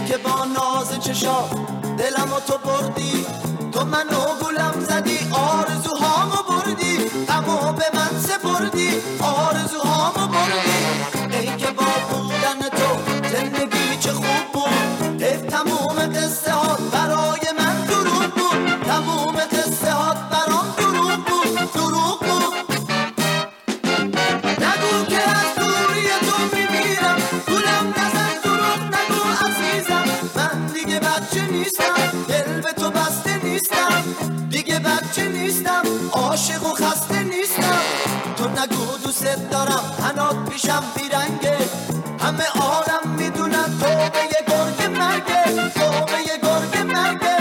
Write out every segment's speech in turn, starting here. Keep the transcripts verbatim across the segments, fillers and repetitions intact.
که با ناز چشا دلم و تو بردی، تو منو گولم زدی، آرزوهامو بردی، غمو به من سپردی، آرزوهامو بردی. ای که با بودن تو زندگی چه خوب بود، حیف تموم قصه ها برای من دروغ بود، تموم قصه ها برام دروغ بود، دروغ بود. نگو که از دوری تو میمیرم، گولم نزن، دروغ نگو عزیزم، من دیگه بچه نیستم، دل به تو بسته نیستم، دیگه بچه نیستم، عاشق و خسته نیستم. تو نگو دوست دارم، هنات پیشم بیرنگه، همه عالم میدونن تو به یه گرگ مرگه، تو به یه گرگ مرگه.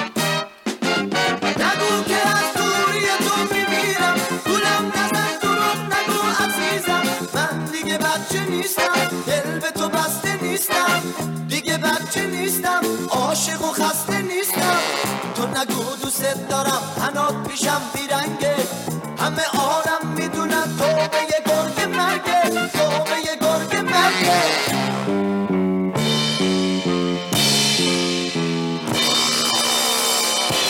نگو که از دوری تو میمیرم، گولم نزن، دروغ نگو عزیزم، من دیگه بچه نیستم، دل به تو بسته نیستم، دیگه بچه نیستم، عاشق و خسته نیستم. تو نگو دوست دارم، هنات پیشم بیرنگه.